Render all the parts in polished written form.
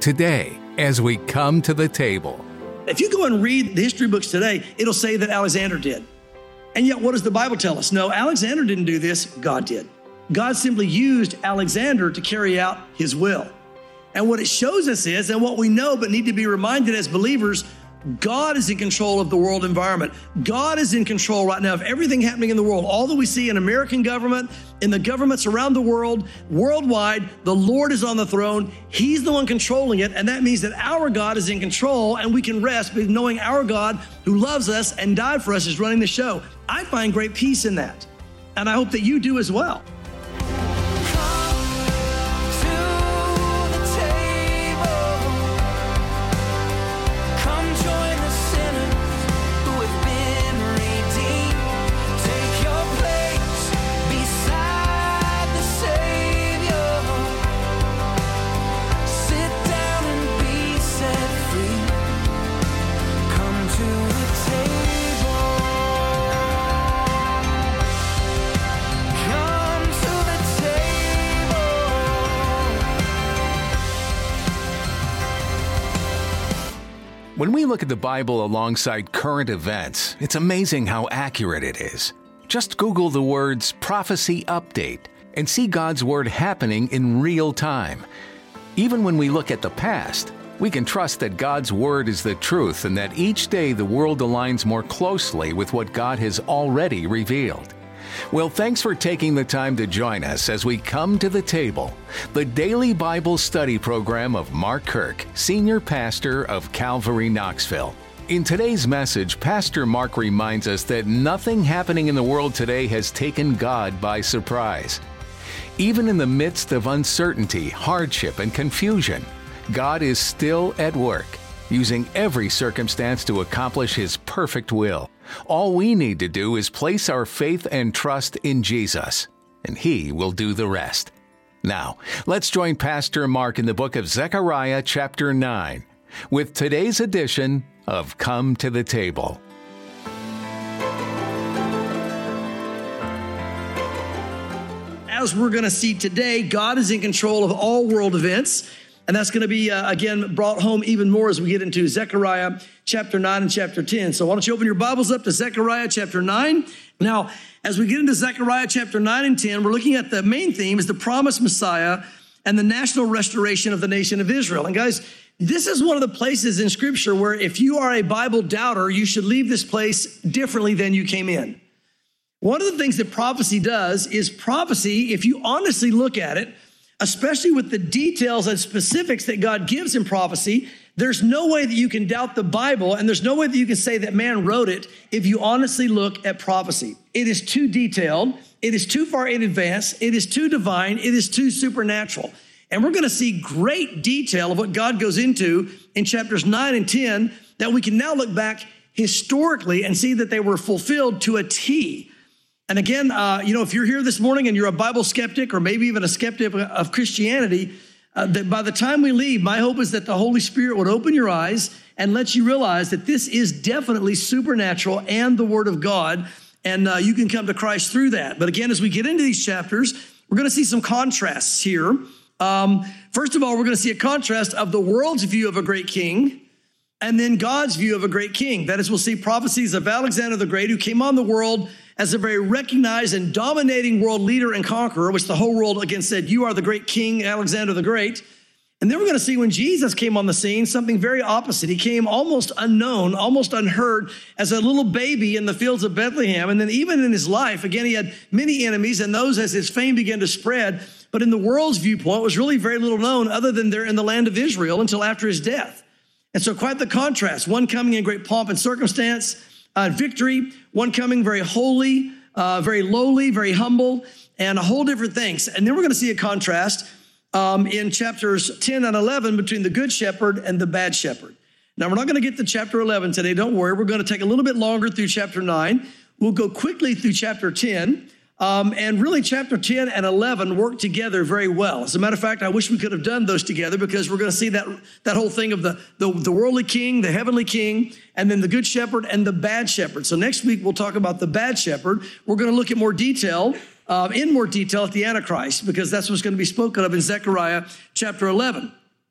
today as we come to the table. If you go and read the history books today, it'll say that Alexander did. And yet, what does the Bible tell us? No, Alexander didn't do this, God did. God simply used Alexander to carry out his will. And what it shows us is, and what we know but need to be reminded as believers, God is in control of the world environment. God is in control right now of everything happening in the world. All that we see in American government, in the governments around the world, worldwide, the Lord is on the throne. He's the one controlling it. And that means that our God is in control, and we can rest knowing our God who loves us and died for us is running the show. I find great peace in that. And I hope that you do as well. When we look at the Bible alongside current events, it's amazing how accurate it is. Just Google the words prophecy update and see God's word happening in real time. Even when we look at the past, we can trust that God's word is the truth and that each day the world aligns more closely with what God has already revealed. Well, thanks for taking the time to join us as we come to the table, the daily Bible study program of Mark Kirk, Senior Pastor of Calvary Knoxville. In today's message, Pastor Mark reminds us that nothing happening in the world today has taken God by surprise. Even in the midst of uncertainty, hardship, and confusion, God is still at work, using every circumstance to accomplish His perfect will. All we need to do is place our faith and trust in Jesus, and He will do the rest. Now, let's join Pastor Mark in the book of Zechariah chapter 9 with today's edition of Come to the Table. As we're going to see today, God is in control of all world events. And that's going to be, again, brought home even more as we get into Zechariah chapter 9 and chapter 10. So why don't you open your Bibles up to Zechariah chapter 9. Now, as we get into Zechariah chapter 9 and 10, we're looking at the main theme is the promised Messiah and the national restoration of the nation of Israel. And guys, this is one of the places in Scripture where if you are a Bible doubter, you should leave this place differently than you came in. One of the things that prophecy does is prophecy, if you honestly look at it, especially with the details and specifics that God gives in prophecy, there's no way that you can doubt the Bible, and there's no way that you can say that man wrote it if you honestly look at prophecy. It is too detailed. It is too far in advance. It is too divine. It is too supernatural. And we're going to see great detail of what God goes into in chapters 9 and 10 that we can now look back historically and see that they were fulfilled to a T. And again, if you're here this morning and you're a Bible skeptic or maybe even a skeptic of Christianity, that by the time we leave, my hope is that the Holy Spirit would open your eyes and let you realize that this is definitely supernatural and the Word of God, and you can come to Christ through that. But again, as we get into these chapters, we're going to see some contrasts here. First of all, we're going to see a contrast of the world's view of a great king and then God's view of a great king. That is, we'll see prophecies of Alexander the Great, who came on the world as a very recognized and dominating world leader and conqueror, which the whole world again said, you are the great king, Alexander the Great. And then we're going to see when Jesus came on the scene, something very opposite. He came almost unknown, almost unheard as a little baby in the fields of Bethlehem. And then even in his life, again, he had many enemies, and those as his fame began to spread. But in the world's viewpoint, was really very little known other than they're in the land of Israel until after his death. And so quite the contrast, one coming in great pomp and circumstance, victory, one coming very holy, very lowly, very humble, and a whole different things. And then we're going to see a contrast in chapters 10 and 11 between the good shepherd and the bad shepherd. Now, we're not going to get to chapter 11 today. Don't worry. We're going to take a little bit longer through chapter 9. We'll go quickly through chapter 10. And really, chapter 10 and 11 work together very well. As a matter of fact, I wish we could have done those together because we're going to see that whole thing of the worldly king, the heavenly king, and then the good shepherd and the bad shepherd. So next week, we'll talk about the bad shepherd. We're going to look at more detail, in more detail at the Antichrist, because that's what's going to be spoken of in Zechariah chapter 11.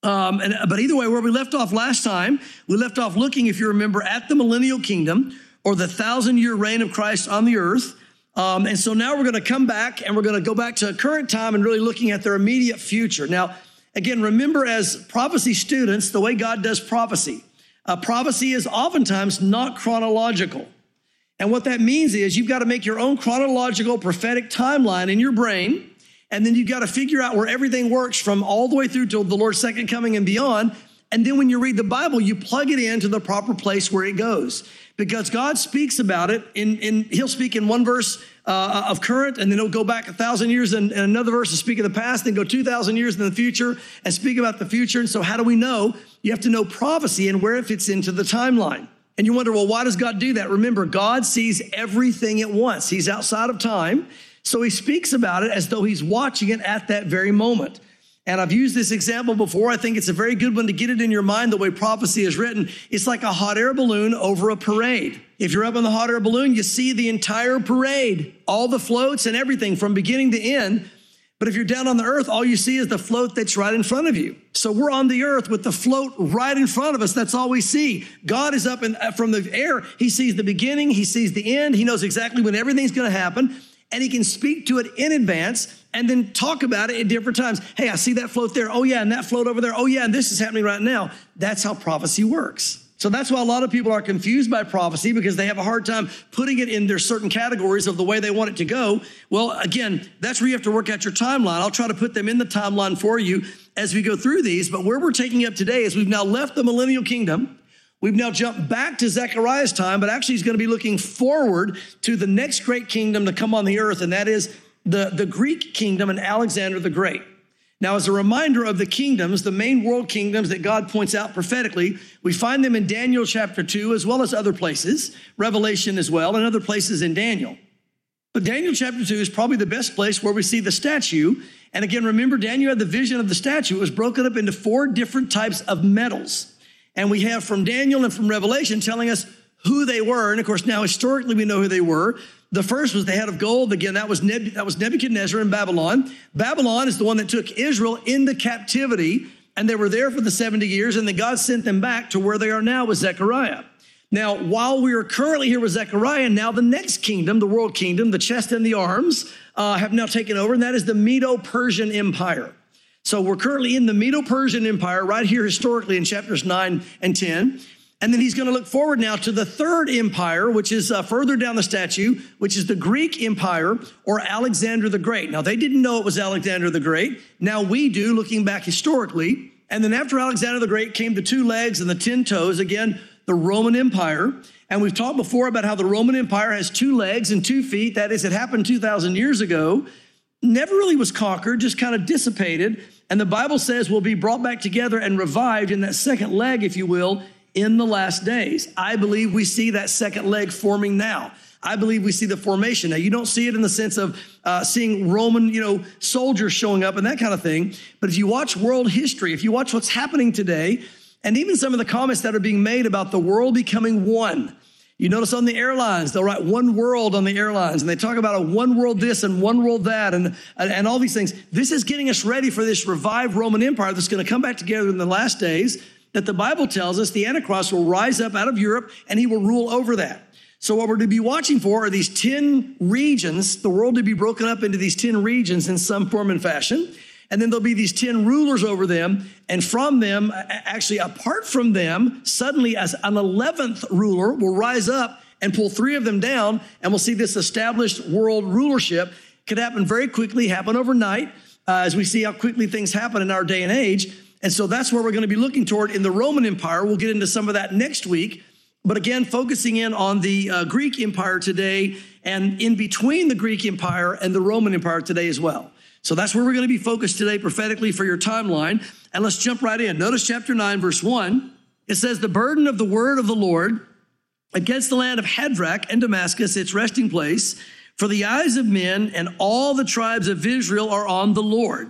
But either way, where we left off last time, we left off looking, if you remember, at the millennial kingdom or the 1,000-year reign of Christ on the earth. And so now we're going to come back and we're going to go back to current time and really looking at their immediate future. Now, again, remember as prophecy students, the way God does prophecy. Prophecy is oftentimes not chronological. And what that means is you've got to make your own chronological prophetic timeline in your brain. And then you've got to figure out where everything works from all the way through to the Lord's second coming and beyond. And then when you read the Bible, you plug it into the proper place where it goes. Because God speaks about it, he'll speak in one verse of current, and then he'll go back 1,000 years and another verse and speak of the past, then go 2,000 years in the future and speak about the future. And so how do we know? You have to know prophecy and where it fits into the timeline. And you wonder, well, why does God do that? Remember, God sees everything at once. He's outside of time. So he speaks about it as though he's watching it at that very moment. And I've used this example before. I think it's a very good one to get it in your mind the way prophecy is written. It's like a hot air balloon over a parade. If you're up in the hot air balloon, you see the entire parade, all the floats and everything from beginning to end. But if you're down on the earth, all you see is the float that's right in front of you. So we're on the earth with the float right in front of us. That's all we see. God is up from the air. He sees the beginning. He sees the end. He knows exactly when everything's going to happen. And he can speak to it in advance and then talk about it at different times. Hey, I see that float there. Oh, yeah, and that float over there. Oh, yeah, and this is happening right now. That's how prophecy works. So that's why a lot of people are confused by prophecy, because they have a hard time putting it in their certain categories of the way they want it to go. Well, again, that's where you have to work out your timeline. I'll try to put them in the timeline for you as we go through these. But where we're taking up today is we've now left the millennial kingdom. We've now jumped back to Zechariah's time, but actually he's going to be looking forward to the next great kingdom to come on the earth, and that is the Greek kingdom and Alexander the Great. Now, as a reminder of the kingdoms, the main world kingdoms that God points out prophetically, we find them in Daniel chapter 2, as well as other places, Revelation as well, and other places in Daniel. But Daniel chapter 2 is probably the best place where we see the statue. And again, remember, Daniel had the vision of the statue. It was broken up into 4 different types of metals. And we have from Daniel and from Revelation telling us who they were. And of course, now historically we know who they were. The first was the head of gold. Again, that was Nebuchadnezzar in Babylon. Babylon is the one that took Israel into captivity, and they were there for the 70 years, and then God sent them back to where they are now with Zechariah. Now, while we are currently here with Zechariah, now the next kingdom, the world kingdom, the chest and the arms, have now taken over, and that is the Medo-Persian Empire. So we're currently in the Medo-Persian Empire right here historically in chapters 9 and 10. And then he's going to look forward now to the third empire, which is further down the statue, which is the Greek Empire or Alexander the Great. Now, they didn't know it was Alexander the Great. Now we do, looking back historically. And then after Alexander the Great came the 2 legs and the 10 toes, again, the Roman Empire. And we've talked before about how the Roman Empire has 2 legs and 2 feet. That is, it happened 2,000 years ago. Never really was conquered, just kind of dissipated. And the Bible says will be brought back together and revived in that second leg, if you will, in the last days. I believe we see that second leg forming now. I believe we see the formation. Now, you don't see it in the sense of seeing Roman, soldiers showing up and that kind of thing. But if you watch world history, if you watch what's happening today, and even some of the comments that are being made about the world becoming one, you notice on the airlines, they'll write one world on the airlines, and they talk about a one world this and one world that and all these things. This is getting us ready for this revived Roman Empire that's going to come back together in the last days, that the Bible tells us the Antichrist will rise up out of Europe and he will rule over that. So what we're to be watching for are these 10 regions, the world to be broken up into these 10 regions in some form and fashion. And then there'll be these 10 rulers over them. And from them, actually apart from them, suddenly as an 11th ruler will rise up and pull 3 of them down. And we'll see this established world rulership. Could happen very quickly, happen overnight, as we see how quickly things happen in our day and age. And so that's where we're going to be looking toward in the Roman Empire. We'll get into some of that next week. But again, focusing in on the Greek Empire today and in between the Greek Empire and the Roman Empire today as well. So that's where we're going to be focused today prophetically for your timeline. And let's jump right in. Notice chapter 9, verse 1. It says, the burden of the word of the Lord against the land of Hadrach and Damascus, its resting place, for the eyes of men and all the tribes of Israel are on the Lord,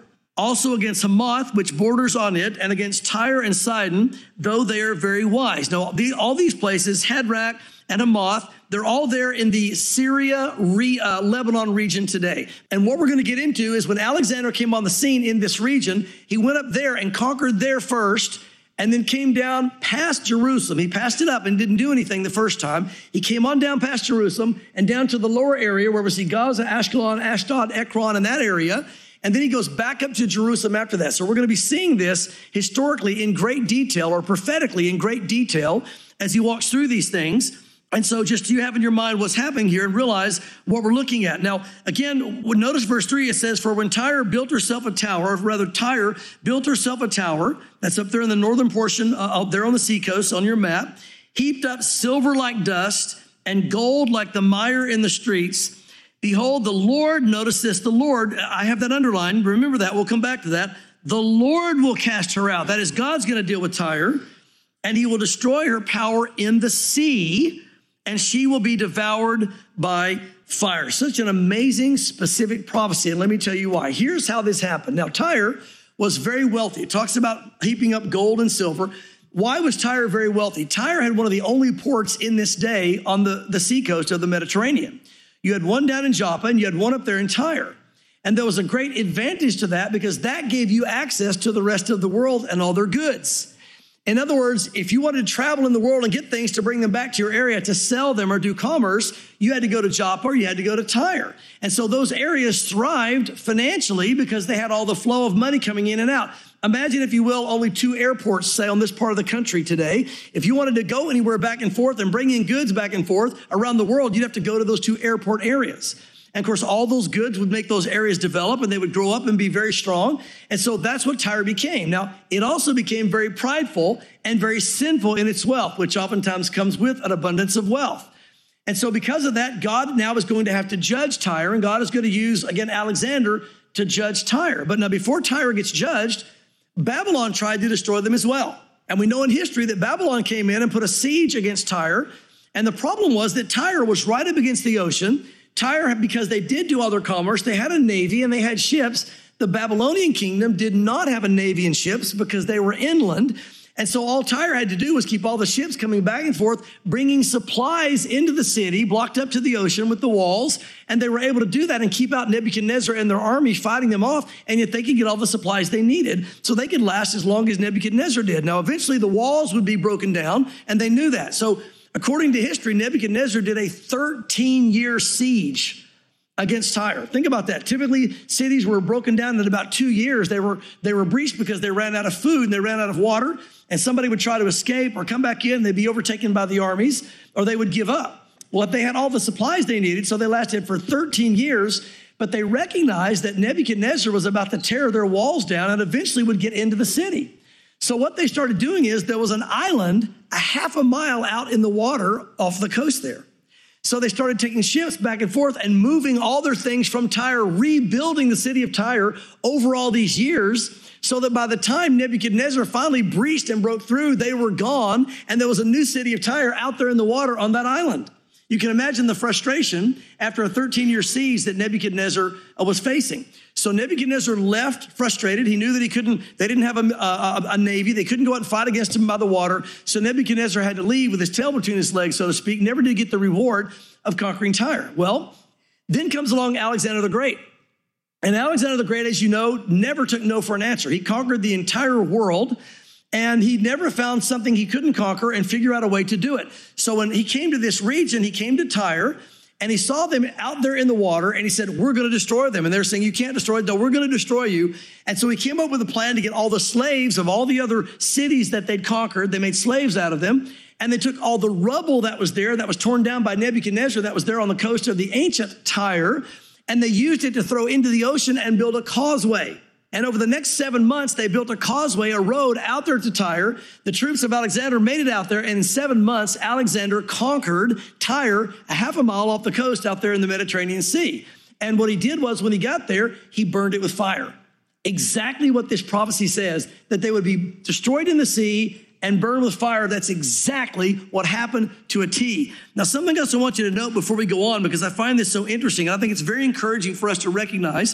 also against Hamath, which borders on it, and against Tyre and Sidon, though they are very wise. Now, all these places, Hadrach and Hamath, they're all there in the Syria, Lebanon region today. And what we're going to get into is when Alexander came on the scene in this region, he went up there and conquered there first, and then came down past Jerusalem. He passed it up and didn't do anything the first time. He came on down past Jerusalem and down to the lower area where we see Gaza, Ashkelon, Ashdod, Ekron, and that area. And then he goes back up to Jerusalem after that. So we're going to be seeing this historically in great detail, or prophetically in great detail, as he walks through these things. And so just you have in your mind what's happening here and realize what we're looking at. Now, again, notice verse 3, it says, for when Tyre built herself a tower, or rather Tyre built herself a tower, that's up there in the northern portion, up there on the seacoast on your map, heaped up silver like dust and gold like the mire in the streets. Behold, the Lord, notice this, the Lord, I have that underlined. Remember that. We'll come back to that. The Lord will cast her out. That is, God's going to deal with Tyre, and he will destroy her power in the sea, and she will be devoured by fire. Such an amazing, specific prophecy. And let me tell you why. Here's how this happened. Now, Tyre was very wealthy. It talks about heaping up gold and silver. Why was Tyre very wealthy? Tyre had one of the only ports in this day on the seacoast of the Mediterranean. You had one down in Joppa, and you had one up there in Tyre. And there was a great advantage to that because that gave you access to the rest of the world and all their goods. In other words, if you wanted to travel in the world and get things to bring them back to your area to sell them or do commerce, you had to go to Joppa or you had to go to Tyre. And so those areas thrived financially because they had all the flow of money coming in and out. Imagine, if you will, only 2 airports, say, on this part of the country today. If you wanted to go anywhere back and forth and bring in goods back and forth around the world, you'd have to go to those 2 airport areas. And of course, all those goods would make those areas develop and they would grow up and be very strong. And so that's what Tyre became. Now, it also became very prideful and very sinful in its wealth, which oftentimes comes with an abundance of wealth. And so because of that, God now is going to have to judge Tyre, and God is going to use, again, Alexander to judge Tyre. But now before Tyre gets judged, Babylon tried to destroy them as well. And we know in history that Babylon came in and put a siege against Tyre. And the problem was that Tyre was right up against the ocean. Tyre, because they did do all their commerce, they had a navy and they had ships. The Babylonian kingdom did not have a navy and ships because they were inland. And so all Tyre had to do was keep all the ships coming back and forth, bringing supplies into the city, blocked up to the ocean with the walls. And they were able to do that and keep out Nebuchadnezzar and their army fighting them off. And yet they could get all the supplies they needed so they could last as long as Nebuchadnezzar did. Now, eventually the walls would be broken down, and they knew that. So according to history, Nebuchadnezzar did a 13-year siege against Tyre. Think about that. Typically, cities were broken down in about 2 years. They were breached because they ran out of food and they ran out of water, and somebody would try to escape or come back in. They'd be overtaken by the armies, or they would give up. Well, they had all the supplies they needed, so they lasted for 13 years, but they recognized that Nebuchadnezzar was about to tear their walls down and eventually would get into the city. So what they started doing is there was an island a half a mile out in the water off the coast there. So they started taking ships back and forth and moving all their things from Tyre, rebuilding the city of Tyre over all these years, so that by the time Nebuchadnezzar finally breached and broke through, they were gone, and there was a new city of Tyre out there in the water on that island. You can imagine the frustration after a 13-year siege that Nebuchadnezzar was facing. So Nebuchadnezzar left frustrated. He knew that they didn't have a navy. They couldn't go out and fight against him by the water. So Nebuchadnezzar had to leave with his tail between his legs, so to speak, never did get the reward of conquering Tyre. Well, then comes along Alexander the Great. And Alexander the Great, as you know, never took no for an answer. He conquered the entire world, and he never found something he couldn't conquer and figure out a way to do it. So when he came to this region, he came to Tyre, and he saw them out there in the water, and he said, we're going to destroy them. And they're saying, you can't destroy it. No, we're going to destroy you. And so he came up with a plan to get all the slaves of all the other cities that they'd conquered. They made slaves out of them. And they took all the rubble that was there, that was torn down by Nebuchadnezzar, that was there on the coast of the ancient Tyre, and they used it to throw into the ocean and build a causeway. And over the next 7 months, they built a causeway, a road out there to Tyre. The troops of Alexander made it out there, and in 7 months, Alexander conquered Tyre a half a mile off the coast out there in the Mediterranean Sea. And what he did was, when he got there, he burned it with fire. Exactly what this prophecy says, that they would be destroyed in the sea and burned with fire. That's exactly what happened to a T. Now, something else I want you to note before we go on, because I find this so interesting, and I think it's very encouraging for us to recognize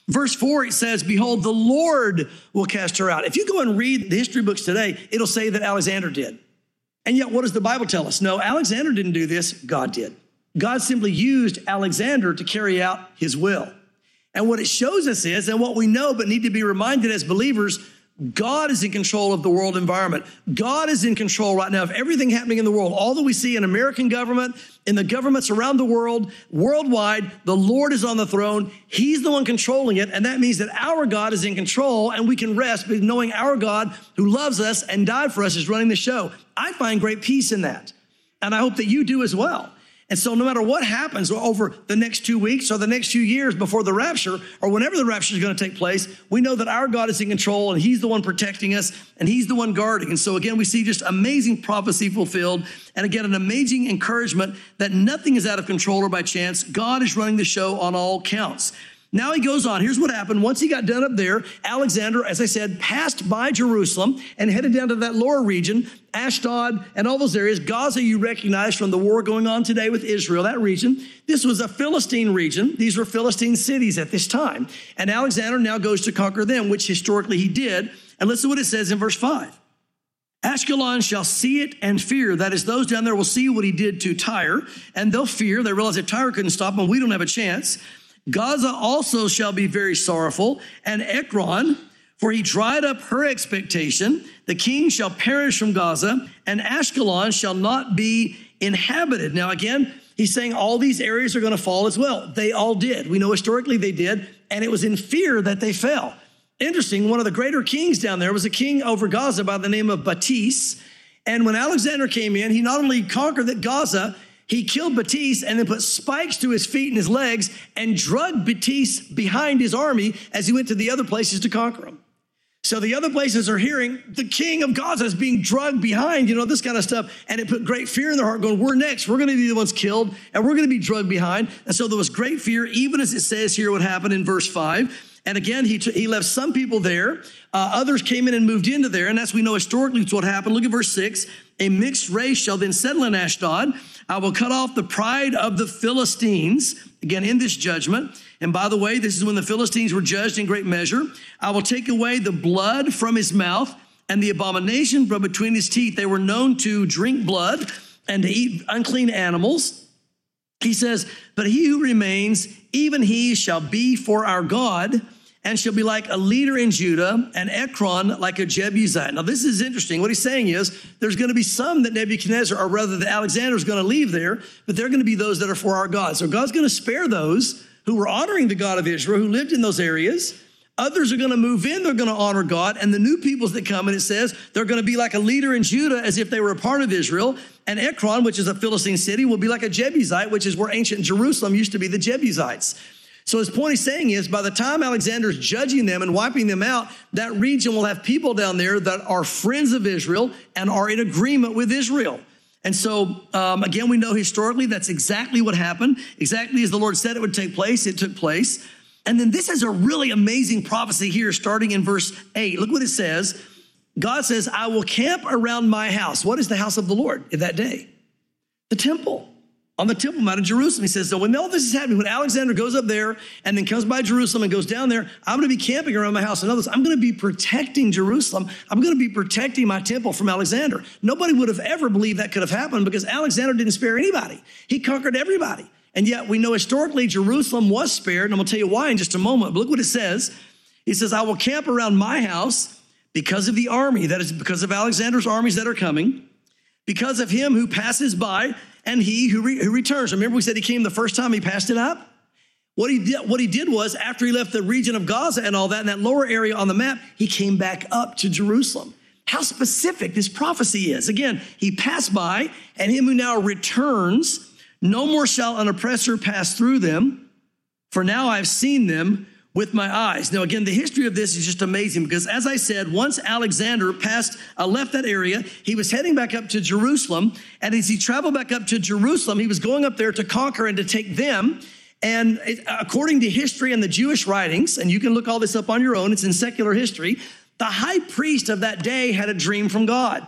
Verse 4, it says, behold, the Lord will cast her out. If you go and read the history books today, it'll say that Alexander did. And yet, what does the Bible tell us? No, Alexander didn't do this. God did. God simply used Alexander to carry out his will. And what it shows us is, and what we know but need to be reminded as believers, God is in control of the world environment. God is in control right now of everything happening in the world. All that we see in American government, in the governments around the world, worldwide, the Lord is on the throne. He's the one controlling it. And that means that our God is in control and we can rest knowing our God who loves us and died for us is running the show. I find great peace in that. And I hope that you do as well. And so no matter what happens over the next 2 weeks or the next few years before the rapture or whenever the rapture is going to take place, we know that our God is in control and he's the one protecting us and he's the one guarding. And so again, we see just amazing prophecy fulfilled. And again, an amazing encouragement that nothing is out of control or by chance. God is running the show on all counts. Now he goes on. Here's what happened. Once he got done up there, Alexander, as I said, passed by Jerusalem and headed down to that lower region, Ashdod and all those areas. Gaza, you recognize from the war going on today with Israel, that region. This was a Philistine region. These were Philistine cities at this time. And Alexander now goes to conquer them, which historically he did. And listen to what it says in verse 5. Ashkelon shall see it and fear. That is, those down there will see what he did to Tyre, and they'll fear. They realize that Tyre couldn't stop him. We don't have a chance. Gaza also shall be very sorrowful, and Ekron, for he dried up her expectation. The king shall perish from Gaza, and Ashkelon shall not be inhabited. Now again, he's saying all these areas are going to fall as well. They all did. We know historically they did, and it was in fear that they fell. Interesting, one of the greater kings down there was a king over Gaza by the name of Batis. And when Alexander came in, he not only conquered Gaza, he killed Batis and then put spikes to his feet and his legs and dragged Batis behind his army as he went to the other places to conquer them. So the other places are hearing the king of Gaza is being dragged behind, this kind of stuff. And it put great fear in their heart going, we're next. We're going to be the ones killed and we're going to be dragged behind. And so there was great fear, even as it says here what happened in verse 5. And again, he left some people there. Others came in and moved into there. And as we know historically, it's what happened. Look at verse 6. A mixed race shall then settle in Ashdod. I will cut off the pride of the Philistines, again, in this judgment. And by the way, this is when the Philistines were judged in great measure. I will take away the blood from his mouth and the abomination from between his teeth. They were known to drink blood and to eat unclean animals. He says, but he who remains, even he shall be for our God, and shall be like a leader in Judah, and Ekron like a Jebusite. Now, this is interesting. What he's saying is there's going to be some that Nebuchadnezzar, or rather that Alexander is going to leave there, but they're going to be those that are for our God. So God's going to spare those who were honoring the God of Israel, who lived in those areas. Others are going to move in. They're going to honor God. And the new peoples that come, and it says they're going to be like a leader in Judah as if they were a part of Israel. And Ekron, which is a Philistine city, will be like a Jebusite, which is where ancient Jerusalem used to be, the Jebusites. So his point he's saying is by the time Alexander's judging them and wiping them out, that region will have people down there that are friends of Israel and are in agreement with Israel. And so, again, we know historically that's exactly what happened. Exactly as the Lord said it would take place, it took place. And then this is a really amazing prophecy here starting in verse 8. Look what it says. God says, I will camp around my house. What is the house of the Lord in that day? The temple. On the Temple Mount of Jerusalem. He says, so when all this is happening, when Alexander goes up there and then comes by Jerusalem and goes down there, I'm going to be camping around my house. In other words, I'm going to be protecting Jerusalem. I'm going to be protecting my temple from Alexander. Nobody would have ever believed that could have happened because Alexander didn't spare anybody. He conquered everybody. And yet we know historically Jerusalem was spared. And I'm going to tell you why in just a moment. But look what it says. He says, I will camp around my house because of the army. That is because of Alexander's armies that are coming. Because of him who passes by and he who returns. Remember we said he came the first time he passed it up? What he did was after he left the region of Gaza and all that in that lower area on the map, he came back up to Jerusalem. How specific this prophecy is. Again, he passed by and him who now returns, no more shall an oppressor pass through them. For now I've seen them with my eyes. Now, again, the history of this is just amazing because, as I said, once Alexander left that area, he was heading back up to Jerusalem. And as he traveled back up to Jerusalem, he was going up there to conquer and to take them. And according to history and the Jewish writings, and you can look all this up on your own, it's in secular history, the high priest of that day had a dream from God.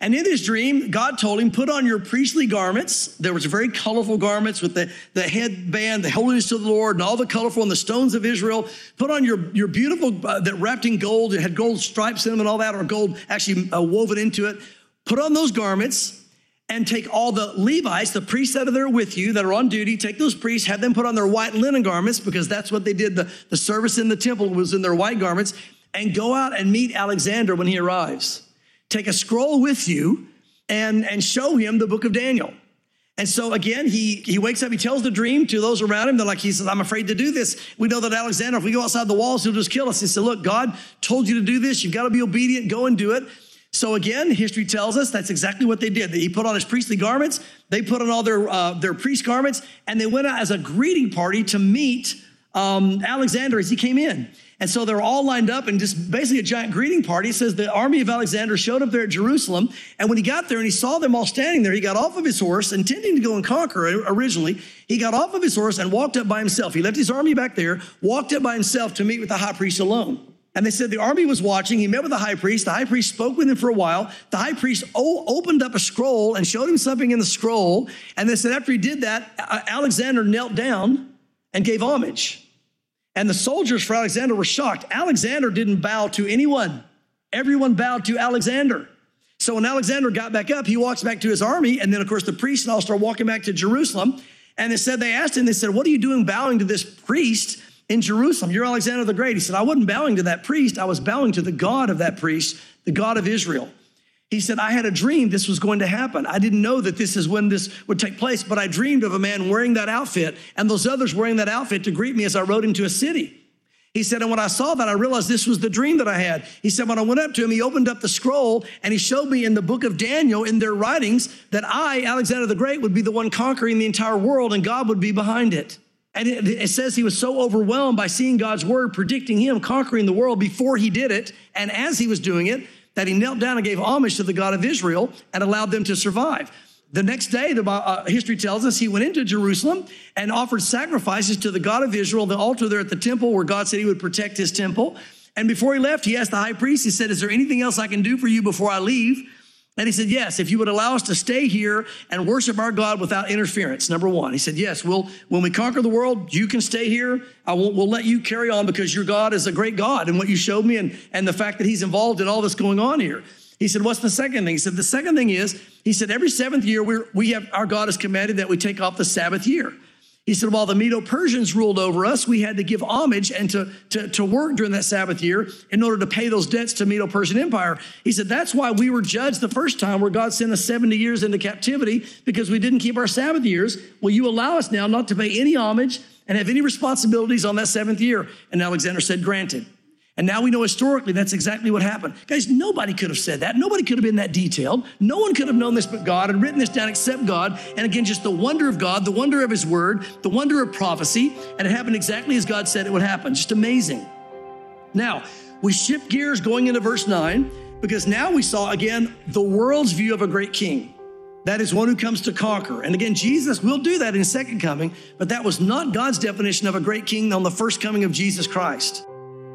And in this dream, God told him, put on your priestly garments. There was very colorful garments with the headband, the holiness to the Lord, and all the colorful and the stones of Israel. Put on your beautiful, that wrapped in gold. It had gold stripes in them and all that, or gold actually woven into it. Put on those garments and take all the Levites, the priests that are there with you, that are on duty, take those priests, have them put on their white linen garments, because that's what they did. The service in the temple was in their white garments, and go out and meet Alexander when he arrives. Take a scroll with you and show him the book of Daniel. And so again, he wakes up, he tells the dream to those around him. He says, I'm afraid to do this. We know that Alexander, if we go outside the walls, he'll just kill us. He said, look, God told you to do this. You've got to be obedient. Go and do it. So again, history tells us that's exactly what they did. He put on his priestly garments. They put on all their priest garments, and they went out as a greeting party to meet Alexander as he came in. And so they're all lined up and just basically a giant greeting party. It says the army of Alexander showed up there at Jerusalem. And when he got there and he saw them all standing there, he got off of his horse, intending to go and conquer originally. He got off of his horse and walked up by himself. He left his army back there, walked up by himself to meet with the high priest alone. And they said the army was watching. He met with the high priest. The high priest spoke with him for a while. The high priest opened up a scroll and showed him something in the scroll. And they said after he did that, Alexander knelt down and gave homage. And the soldiers for Alexander were shocked. Alexander didn't bow to anyone. Everyone bowed to Alexander. So when Alexander got back up, he walks back to his army. And then, of course, the priests all start walking back to Jerusalem. And they asked him, they said, what are you doing bowing to this priest in Jerusalem? You're Alexander the Great. He said, I wasn't bowing to that priest. I was bowing to the God of that priest, the God of Israel. He said, I had a dream this was going to happen. I didn't know that this is when this would take place, but I dreamed of a man wearing that outfit and those others wearing that outfit to greet me as I rode into a city. He said, and when I saw that, I realized this was the dream that I had. He said, when I went up to him, he opened up the scroll and he showed me in the book of Daniel, in their writings, that I, Alexander the Great, would be the one conquering the entire world and God would be behind it. And it says he was so overwhelmed by seeing God's word predicting him conquering the world before he did it, and as he was doing it, that he knelt down and gave homage to the God of Israel and allowed them to survive. The next day, history tells us, he went into Jerusalem and offered sacrifices to the God of Israel, the altar there at the temple where God said he would protect his temple. And before he left, he asked the high priest, he said, is there anything else I can do for you before I leave? And he said, yes, if you would allow us to stay here and worship our God without interference, number one. He said, yes, when we conquer the world, you can stay here. We'll let you carry on because your God is a great God. And what you showed me and the fact that he's involved in all this going on here. He said, what's the second thing? He said, the second thing is, he said, every seventh year, our God has commanded that we take off the Sabbath year. He said, while the Medo-Persians ruled over us, we had to give homage and to work during that Sabbath year in order to pay those debts to Medo-Persian Empire. He said, that's why we were judged the first time where God sent us 70 years into captivity because we didn't keep our Sabbath years. Will you allow us now not to pay any homage and have any responsibilities on that seventh year? And Alexander said, granted. And now we know historically that's exactly what happened. Guys, nobody could have said that. Nobody could have been that detailed. No one could have known this but God and written this down except God. And again, just the wonder of God, the wonder of his word, the wonder of prophecy. And it happened exactly as God said it would happen. Just amazing. Now, we shift gears going into verse 9 because now we saw again the world's view of a great king. That is one who comes to conquer. And again, Jesus will do that in his second coming, but that was not God's definition of a great king on the first coming of Jesus Christ.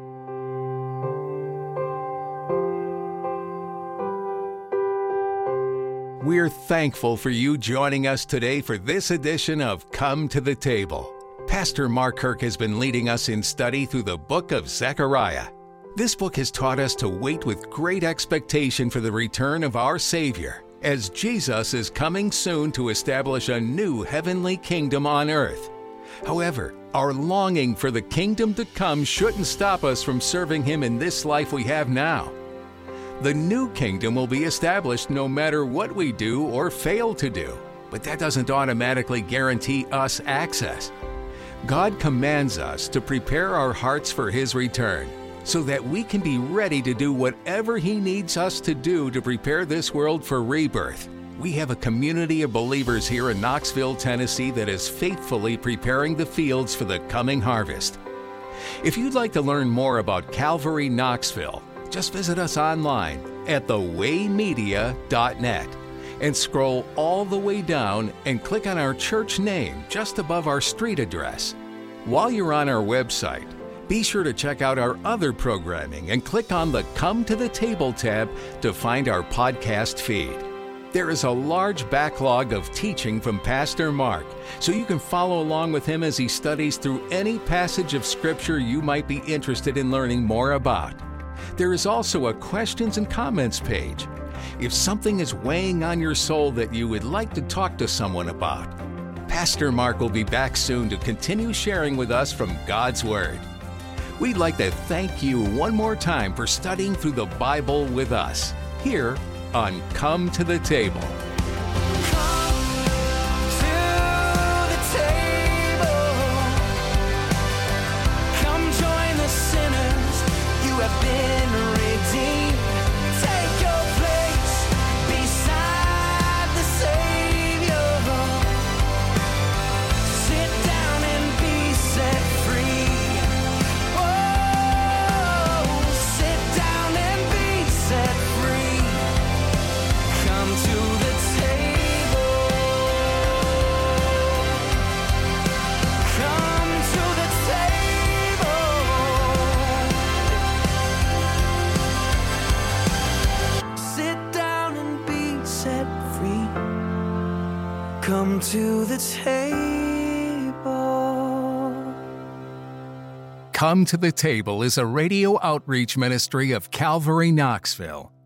We're thankful for you joining us today for this edition of Come to the Table. Pastor Mark Kirk has been leading us in study through the book of Zechariah. This book has taught us to wait with great expectation for the return of our Savior, as Jesus is coming soon to establish a new heavenly kingdom on earth. However, our longing for the kingdom to come shouldn't stop us from serving Him in this life we have now. The new kingdom will be established no matter what we do or fail to do, but that doesn't automatically guarantee us access. God commands us to prepare our hearts for His return so that we can be ready to do whatever He needs us to do to prepare this world for rebirth. We have a community of believers here in Knoxville, Tennessee that is faithfully preparing the fields for the coming harvest. If you'd like to learn more about Calvary Knoxville, just visit us online at thewaymedia.net and scroll all the way down and click on our church name just above our street address. While you're on our website, Be sure to check out our other programming and click on the Come to the Table tab to find our podcast feed. There is a large backlog of teaching from Pastor Mark, so you can follow along with him as he studies through any passage of Scripture you might be interested in learning more about. There is also a questions and comments page. If something is weighing on your soul that you would like to talk to someone about, Pastor Mark will be back soon to continue sharing with us from God's Word. We'd like to thank you one more time for studying through the Bible with us here on Come to the Table. Come to the table. Come to the Table is a radio outreach ministry of Calvary Knoxville.